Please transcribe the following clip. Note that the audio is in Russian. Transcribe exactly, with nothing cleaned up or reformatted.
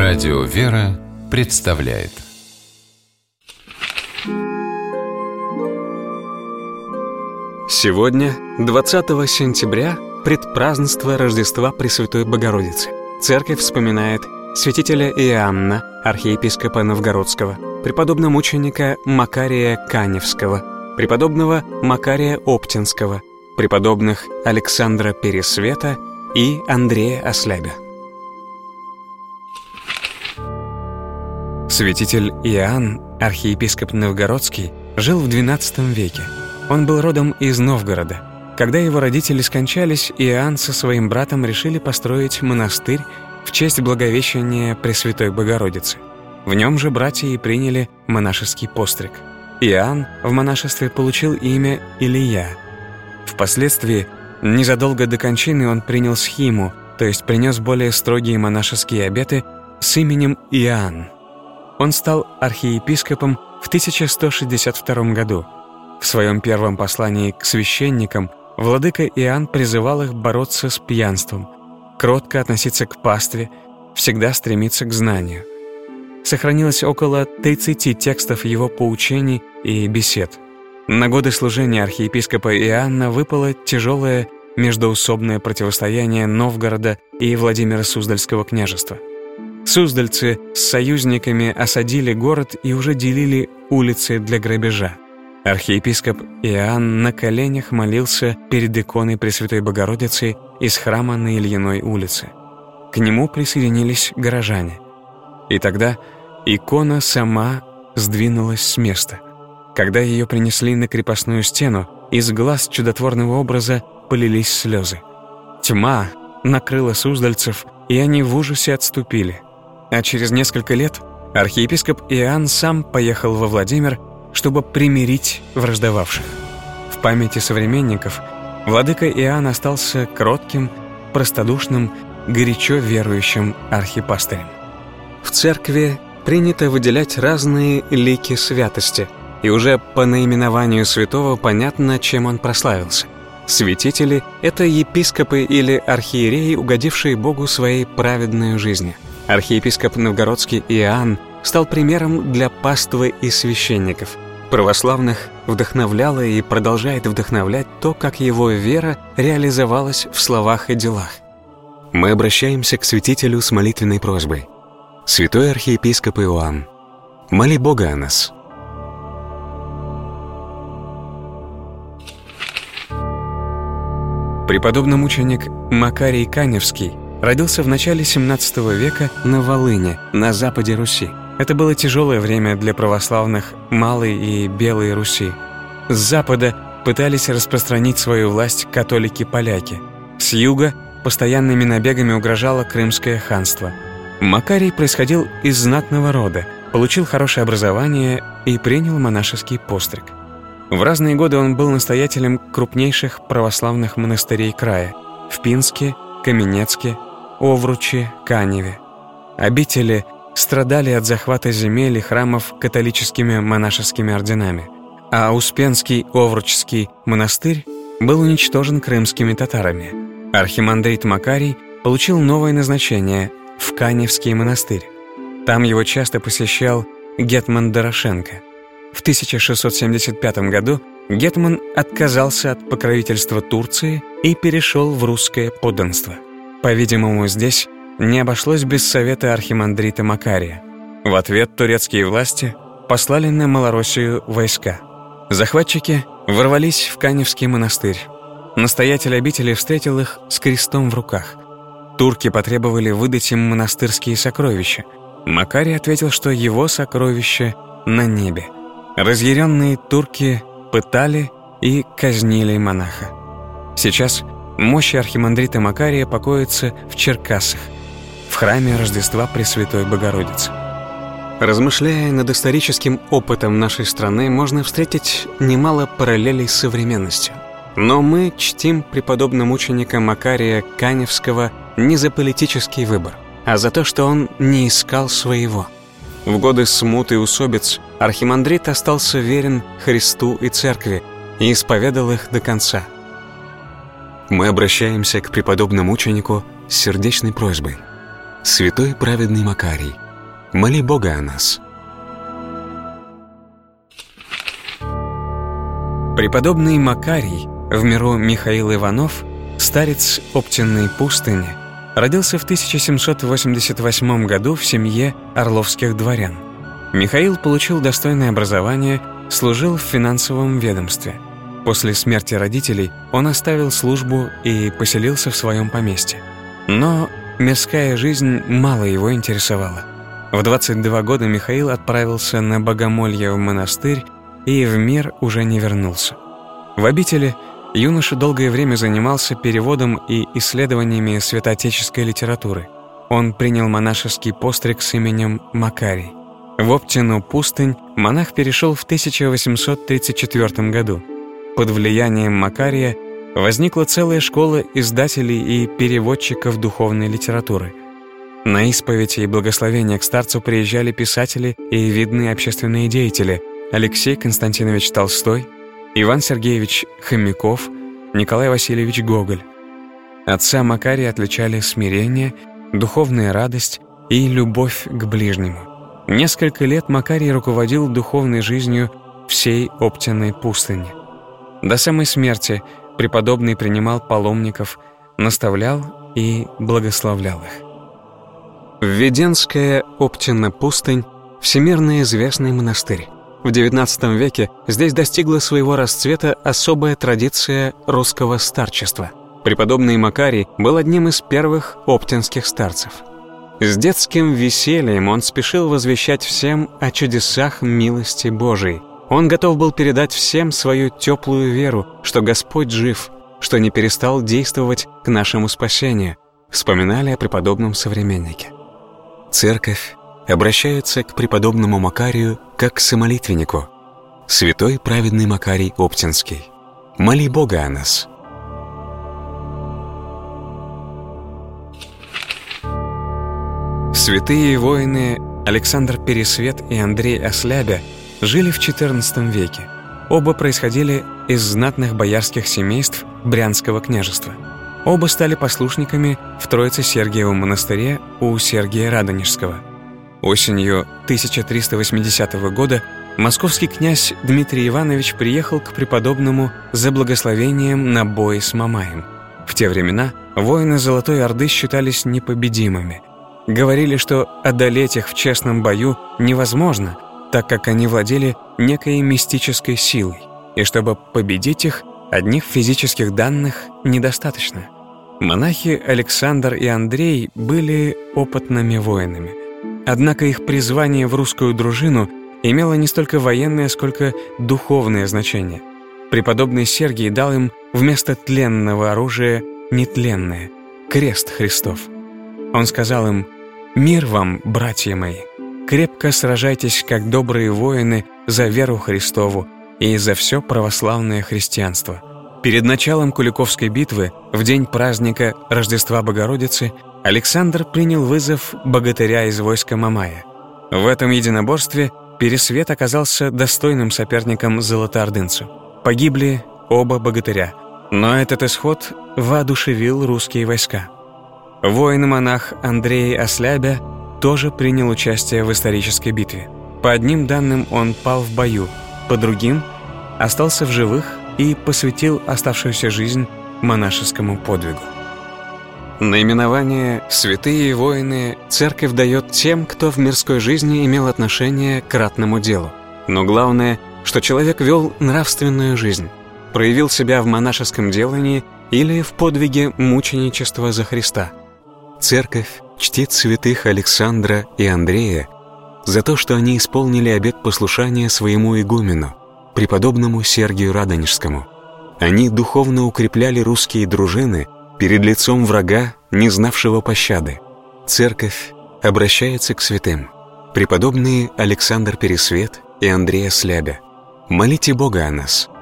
Радио «Вера» представляет. Сегодня, двадцатого сентября, предпразднество Рождества Пресвятой Богородицы. Церковь вспоминает святителя Иоанна, архиепископа Новгородского, преподобномученика Макария Каневского, преподобного Макария Оптинского, преподобных Александра Пересвета и Андрея Ослябя. Святитель Иоанн, архиепископ Новгородский, жил в двенадцатом веке. Он был родом из Новгорода. Когда его родители скончались, Иоанн со своим братом решили построить монастырь в честь Благовещения Пресвятой Богородицы. В нем же братья и приняли монашеский постриг. Иоанн в монашестве получил имя Илия. Впоследствии, незадолго до кончины, он принял схиму, то есть принес более строгие монашеские обеты с именем Иоанн. Он стал архиепископом в тысяча сто шестьдесят втором году. В своем первом послании к священникам владыка Иоанн призывал их бороться с пьянством, кротко относиться к пастве, всегда стремиться к знанию. Сохранилось около тридцати текстов его поучений и бесед. На годы служения архиепископа Иоанна выпало тяжелое междоусобное противостояние Новгорода и Владимира Суздальского княжества. Суздальцы с союзниками осадили город и уже делили улицы для грабежа. Архиепископ Иоанн на коленях молился перед иконой Пресвятой Богородицы из храма на Ильиной улице. К нему присоединились горожане. И тогда икона сама сдвинулась с места. Когда ее принесли на крепостную стену, из глаз чудотворного образа полились слезы. Тьма накрыла суздальцев, и они в ужасе отступили. А через несколько лет архиепископ Иоанн сам поехал во Владимир, чтобы примирить враждовавших. В памяти современников владыка Иоанн остался кротким, простодушным, горячо верующим архипастырем. В церкви принято выделять разные лики святости, и уже по наименованию святого понятно, чем он прославился. Святители — это епископы или архиереи, угодившие Богу своей праведной жизнью. Архиепископ Новгородский Иоанн стал примером для паствы и священников. Православных вдохновляло и продолжает вдохновлять то, как его вера реализовалась в словах и делах. Мы обращаемся к святителю с молитвенной просьбой. Святой архиепископ Иоанн, моли Бога о нас. Преподобномученик Макарий Каневский родился в начале семнадцатого века на Волыне, на западе Руси. Это было тяжелое время для православных Малой и Белой Руси. С запада пытались распространить свою власть католики-поляки. С юга постоянными набегами угрожало Крымское ханство. Макарий происходил из знатного рода, получил хорошее образование и принял монашеский постриг. В разные годы он был настоятелем крупнейших православных монастырей края – в Пинске, Каменецке, Овруче, Каневе. Обители страдали от захвата земель и храмов католическими монашескими орденами, а Успенский Овручский монастырь был уничтожен крымскими татарами. Архимандрит Макарий получил новое назначение – в Каневский монастырь. Там его часто посещал гетман Дорошенко. В тысяча шестьсот семьдесят пятом году гетман отказался от покровительства Турции и перешел в русское подданство. По-видимому, здесь не обошлось без совета архимандрита Макария. В ответ турецкие власти послали на Малороссию войска. Захватчики ворвались в Каневский монастырь. Настоятель обители встретил их с крестом в руках. Турки потребовали выдать им монастырские сокровища. Макарий ответил, что его сокровища на небе. Разъяренные турки пытали и казнили монаха. Сейчас мощи архимандрита Макария покоятся в Черкассах, в храме Рождества Пресвятой Богородицы. Размышляя над историческим опытом нашей страны, можно встретить немало параллелей с современностью. Но мы чтим преподобномученика Макария Каневского не за политический выбор, а за то, что он не искал своего. В годы смут и усобиц архимандрит остался верен Христу и Церкви и исповедал их до конца. Мы обращаемся к преподобному мученику с сердечной просьбой. Святой праведный Макарий, моли Бога о нас. Преподобный Макарий, в миру Михаил Иванов, старец Оптинной пустыни, родился в тысяча семьсот восемьдесят восьмом году в семье орловских дворян. Михаил получил достойное образование, служил в финансовом ведомстве. После смерти родителей он оставил службу и поселился в своем поместье. Но мирская жизнь мало его интересовала. В двадцать два года Михаил отправился на богомолье в монастырь и в мир уже не вернулся. В обители юноша долгое время занимался переводом и исследованиями святоотеческой литературы. Он принял монашеский постриг с именем Макарий. В Оптину пустынь монах перешел в тысяча восемьсот тридцать четвёртом году. Под влиянием Макария возникла целая школа издателей и переводчиков духовной литературы. На исповедь и благословение к старцу приезжали писатели и видные общественные деятели Алексей Константинович Толстой, Иван Сергеевич Хомяков, Николай Васильевич Гоголь. Отца Макария отличали смирение, духовная радость и любовь к ближнему. Несколько лет Макарий руководил духовной жизнью всей Оптинной пустыни. До самой смерти преподобный принимал паломников, наставлял и благословлял их. Введенская Оптина пустынь – всемирно известный монастырь. В девятнадцатом веке здесь достигла своего расцвета особая традиция русского старчества. Преподобный Макарий был одним из первых оптинских старцев. С детским весельем он спешил возвещать всем о чудесах милости Божией. Он готов был передать всем свою теплую веру, что Господь жив, что не перестал действовать к нашему спасению, вспоминали о преподобном современнике. Церковь обращается к преподобному Макарию как к самолитвеннику. Святой праведный Макарий Оптинский, моли Бога о нас. Святые воины Александр Пересвет и Андрей Ослябя жили в четырнадцатом веке. Оба происходили из знатных боярских семейств Брянского княжества. Оба стали послушниками в Троице-Сергиевом монастыре у Сергия Радонежского. Осенью тысяча триста восьмидесятого года московский князь Дмитрий Иванович приехал к преподобному за благословением на бой с Мамаем. В те времена воины Золотой Орды считались непобедимыми. Говорили, что одолеть их в честном бою невозможно, так как они владели некой мистической силой, и чтобы победить их, одних физических данных недостаточно. Монахи Александр и Андрей были опытными воинами. Однако их призвание в русскую дружину имело не столько военное, сколько духовное значение. Преподобный Сергий дал им вместо тленного оружия нетленное — крест Христов. Он сказал им: «Мир вам, братья мои! Крепко сражайтесь, как добрые воины, за веру Христову и за все православное христианство». Перед началом Куликовской битвы, в день праздника Рождества Богородицы, Александр принял вызов богатыря из войска Мамая. В этом единоборстве Пересвет оказался достойным соперником золотоордынцу. Погибли оба богатыря, но этот исход воодушевил русские войска. Воин-монах Андрей Ослябя тоже принял участие в исторической битве. По одним данным он пал в бою, по другим остался в живых и посвятил оставшуюся жизнь монашескому подвигу. Наименование «Святые воины» церковь дает тем, кто в мирской жизни имел отношение к ратному делу. Но главное, что человек вел нравственную жизнь, проявил себя в монашеском делании или в подвиге мученичества за Христа. Церковь чтит святых Александра и Андрея за то, что они исполнили обет послушания своему игумену, преподобному Сергию Радонежскому. Они духовно укрепляли русские дружины перед лицом врага, не знавшего пощады. Церковь обращается к святым. Преподобные Александр Пересвет и Андрей Ослябя, молите Бога о нас.